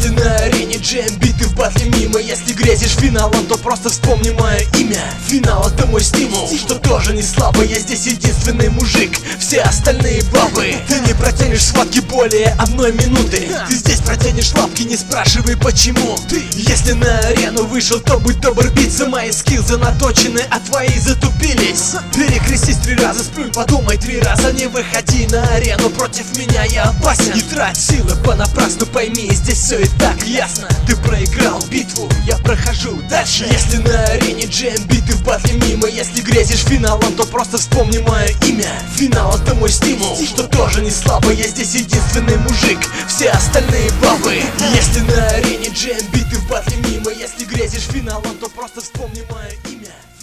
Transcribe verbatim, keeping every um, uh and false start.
Если на арене джемби ты в батле мимо, если грезишь финалом, то просто вспомни мое имя. Финал — это мой стимул, что тоже не слабо. Я здесь единственный мужик, все остальные бабы. Ты не протянешь схватки более одной минуты. Ты здесь протянешь лапки, не спрашивай почему. Ты, если на арену вышел, то будь добр биться. Мои скиллзы наточены, а твои затупились. Перекрестись три раза, сплюнь, подумай три раза. Не выходи на арену, против меня я опасен. Не трать силы понапрасну, пойми, здесь все и так ясно. Ты проиграл битву, я прохожу дальше. Если на арене джемби ты в батле мимо, если грезишь финалом, то просто вспомни мое имя. Финал — это мой стимул, что тоже не слабо. Я здесь единственный мужик, все остальные бабы. Если на арене джемби ты в батле мимо, если грезишь финалом, то просто вспомни мое имя.